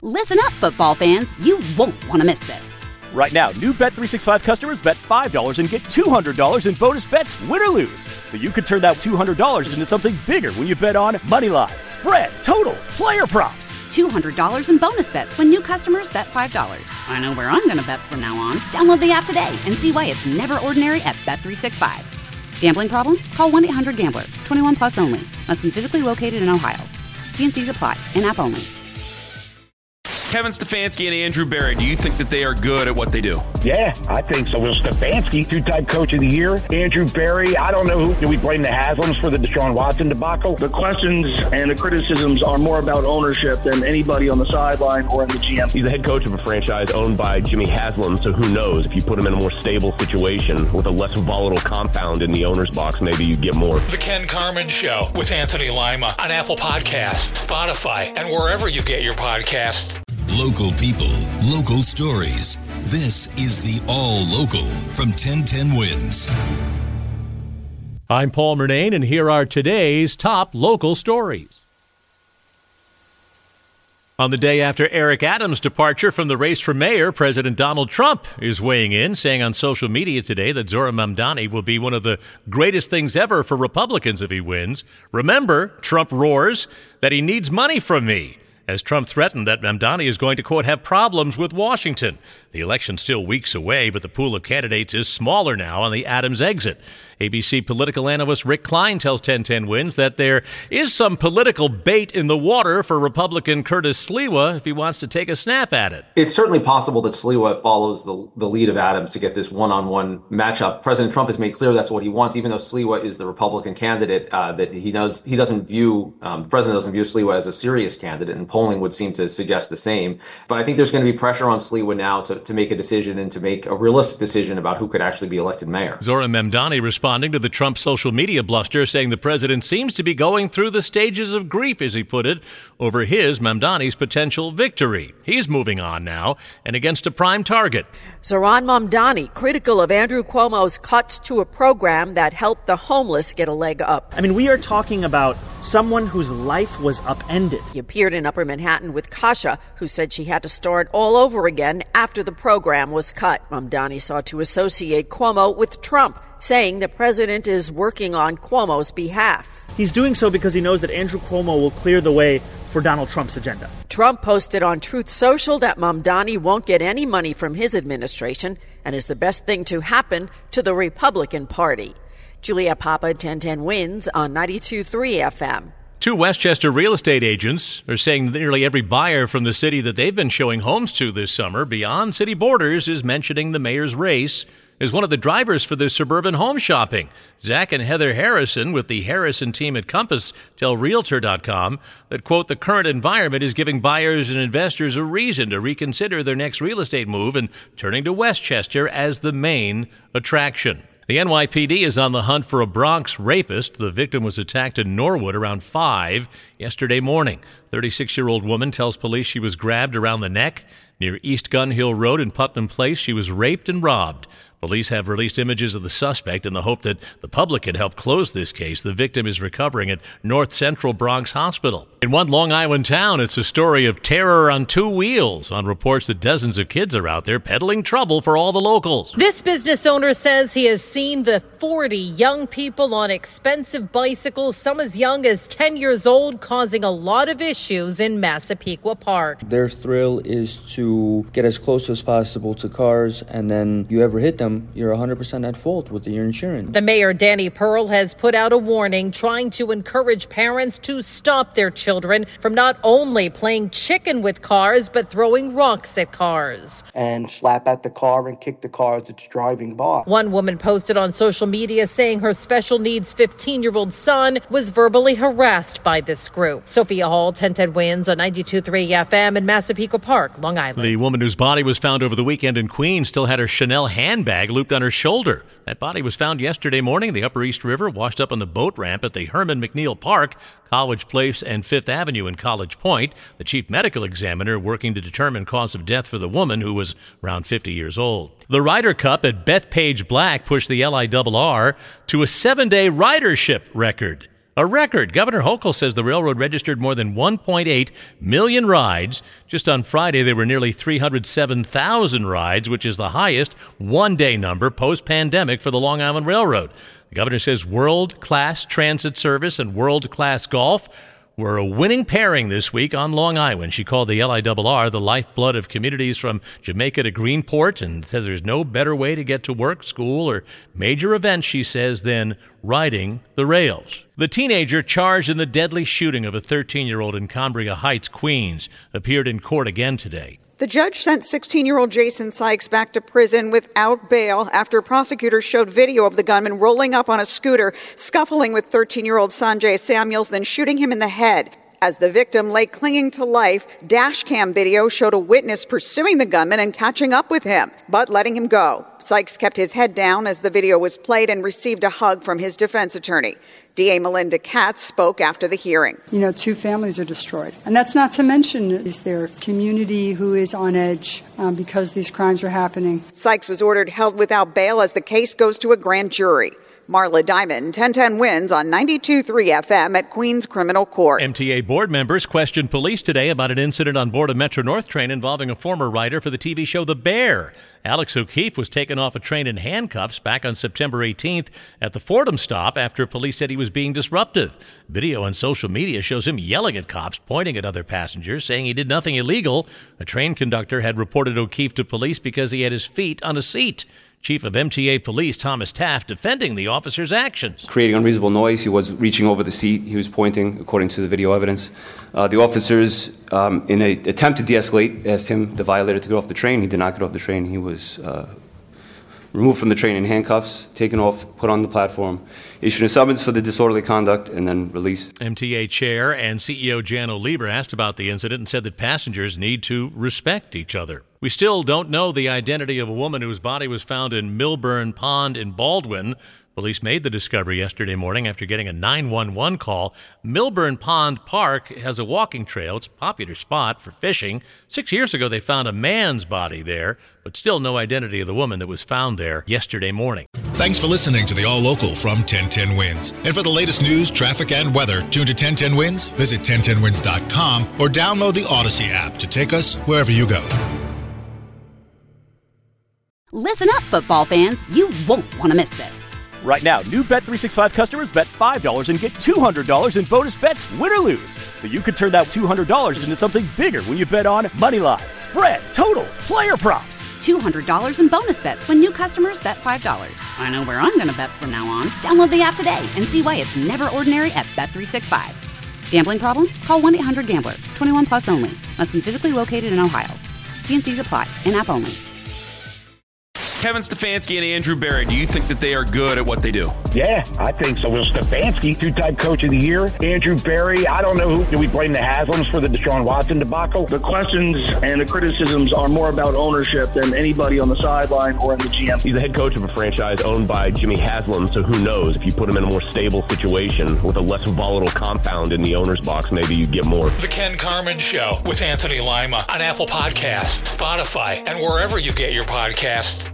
Listen up, football fans. You won't want to miss this. Right now, new Bet365 customers bet $5 and get $200 in bonus bets, win or lose. So you could turn that $200 into something bigger when you bet on money line, spread, totals, player props. $200 in bonus bets when new customers bet $5. I know where I'm going to bet from now on. Download the app today and see why it's never ordinary at Bet365. Gambling problem? Call 1-800-GAMBLER. 21 plus only. Must be physically located in Ohio. T&Cs apply. In-app only. Kevin Stefanski and Andrew Berry, do you think that they are good at what they do? Yeah, I think so. Well, Stefanski, two-time coach of the year. Andrew Berry, I don't know who. Do we blame the Haslams for the Deshaun Watson debacle? The questions and the criticisms are more about ownership than anybody on the sideline or in the GM. He's the head coach of a franchise owned by Jimmy Haslam, so who knows? If you put him in a more stable situation with a less volatile compound in the owner's box, maybe you get more. The Ken Carman Show with Anthony Lima on Apple Podcasts, Spotify, and wherever you get your podcasts. Local people, local stories. This is the All Local from 1010 Wins. I'm Paul Murnane, and here are today's top local stories. On the day after Eric Adams' departure from the race for mayor, President Donald Trump is weighing in, saying on social media today that Zohran Mamdani will be one of the greatest things ever for Republicans if he wins. Remember, Trump roars that he needs money from me, as Trump threatened that Mamdani is going to, quote, have problems with Washington. The election's still weeks away, but the pool of candidates is smaller now on the Adams exit. ABC political analyst Rick Klein tells 1010 Wins that there is some political bait in the water for Republican Curtis Sliwa if he wants to take a snap at it. It's certainly possible that Sliwa follows the lead of Adams to get this one-on-one matchup. President Trump has made clear that's what he wants, even though Sliwa is the Republican candidate, that the president doesn't view Sliwa as a serious candidate, and polling would seem to suggest the same. But I think there's going to be pressure on Sliwa now to make a decision and to make a realistic decision about who could actually be elected mayor. Zohran Mamdani responding to the Trump social media bluster, saying the president seems to be going through the stages of grief, as he put it, over his, Mamdani's, potential victory. He's moving on now and against a prime target. Zohran Mamdani, critical of Andrew Cuomo's cuts to a program that helped the homeless get a leg up. I mean, we are talking about someone whose life was upended. He appeared in Upper Manhattan with Kasha, who said she had to start all over again after the program was cut. Mamdani sought to associate Cuomo with Trump, saying the president is working on Cuomo's behalf. He's doing so because he knows that Andrew Cuomo will clear the way for Donald Trump's agenda. Trump posted on Truth Social that Mamdani won't get any money from his administration and is the best thing to happen to the Republican Party. Julia Papa, 1010 Wins on 92.3 FM. Two Westchester real estate agents are saying that nearly every buyer from the city that they've been showing homes to this summer beyond city borders is mentioning the mayor's race as one of the drivers for this suburban home shopping. Zach and Heather Harrison with the Harrison team at Compass tell Realtor.com that, quote, the current environment is giving buyers and investors a reason to reconsider their next real estate move and turning to Westchester as the main attraction. The NYPD is on the hunt for a Bronx rapist. The victim was attacked in Norwood around 5 yesterday morning. 36-year-old woman tells police she was grabbed around the neck. Near East Gun Hill Road in Putnam Place, she was raped and robbed. Police have released images of the suspect in the hope that the public can help close this case. The victim is recovering at North Central Bronx Hospital. In one Long Island town, it's a story of terror on two wheels on reports that dozens of kids are out there peddling trouble for all the locals. This business owner says he has seen the 40 young people on expensive bicycles, some as young as 10 years old, causing a lot of issues in Massapequa Park. Their thrill is to get as close as possible to cars, and then you ever hit them, you're 100% at fault with your insurance. The mayor, Danny Pearl, has put out a warning trying to encourage parents to stop their children from not only playing chicken with cars, but throwing rocks at cars. And slap at the car and kick the car as it's driving by. One woman posted on social media saying her special needs 15-year-old son was verbally harassed by this group. Sophia Hall, 1010 Wins on 92.3 FM in Massapequa Park, Long Island. The woman whose body was found over the weekend in Queens still had her Chanel handbag looped on her shoulder. That body was found yesterday morning in the Upper East River, washed up on the boat ramp at the Herman McNeil Park, College Place, and Fifth Avenue in College Point. The chief medical examiner working to determine cause of death for the woman, who was around 50 years old. The Ryder Cup at Bethpage Black pushed the LIRR to a 7-day ridership record. A record. Governor Hochul says the railroad registered more than 1.8 million rides. Just on Friday, there were nearly 307,000 rides, which is the highest one-day number post-pandemic for the Long Island Railroad. The governor says world-class transit service and world-class golf were a winning pairing this week on Long Island. She called the LIRR the lifeblood of communities from Jamaica to Greenport and says there's no better way to get to work, school, or major events, she says, than riding the rails. The teenager charged in the deadly shooting of a 13-year-old in Cambria Heights, Queens, appeared in court again today. The judge sent 16-year-old Jason Sykes back to prison without bail after prosecutors showed video of the gunman rolling up on a scooter, scuffling with 13-year-old Sanjay Samuels, then shooting him in the head. As the victim lay clinging to life, dash cam video showed a witness pursuing the gunman and catching up with him, but letting him go. Sykes kept his head down as the video was played and received a hug from his defense attorney. DA Melinda Katz spoke after the hearing. Two families are destroyed. And that's not to mention is their community who is on edge because these crimes are happening. Sykes was ordered held without bail as the case goes to a grand jury. Marla Diamond, 1010 Wins on 92.3 FM at Queens Criminal Court. MTA board members questioned police today about an incident on board a Metro-North train involving a former writer for the TV show The Bear. Alex O'Keefe was taken off a train in handcuffs back on September 18th at the Fordham stop after police said he was being disruptive. Video on social media shows him yelling at cops, pointing at other passengers, saying he did nothing illegal. A train conductor had reported O'Keefe to police because he had his feet on a seat. Chief of MTA Police Thomas Taft defending the officer's actions. Creating unreasonable noise. He was reaching over the seat. He was pointing, according to the video evidence. The officers, in an attempt to de-escalate, asked him, the violator, to get off the train. He did not get off the train. He was removed from the train in handcuffs, taken off, put on the platform, issued a summons for the disorderly conduct, and then released. MTA Chair and CEO Jan O'Lieber asked about the incident and said that passengers need to respect each other. We still don't know the identity of a woman whose body was found in Milburn Pond in Baldwin. Police made the discovery yesterday morning after getting a 911 call. Milburn Pond Park has a walking trail. It's a popular spot for fishing. 6 years ago, they found a man's body there, but still no identity of the woman that was found there yesterday morning. Thanks for listening to the All Local from 1010 Wins. And for the latest news, traffic, and weather, tune to 1010 Wins, visit 1010wins.com, or download the Odyssey app to take us wherever you go. Listen up, football fans. You won't want to miss this. Right now, new Bet365 customers bet $5 and get $200 in bonus bets, win or lose. So you could turn that $200 into something bigger when you bet on money line, spread, totals, player props. $200 in bonus bets when new customers bet $5. I know where I'm going to bet from now on. Download the app today and see why it's never ordinary at Bet365. Gambling problem? Call 1-800-GAMBLER. 21 plus only. Must be physically located in Ohio. T&Cs apply. In-app only. Kevin Stefanski and Andrew Berry, do you think that they are good at what they do? Yeah, I think so. Will Stefanski, two-time coach of the year. Andrew Berry, I don't know who. Do we blame the Haslams for the Deshaun Watson debacle? The questions and the criticisms are more about ownership than anybody on the sideline or in the GM. He's the head coach of a franchise owned by Jimmy Haslam, so who knows? If you put him in a more stable situation with a less volatile compound in the owner's box, maybe you'd get more. The Ken Carman Show with Anthony Lima on Apple Podcasts, Spotify, and wherever you get your podcasts.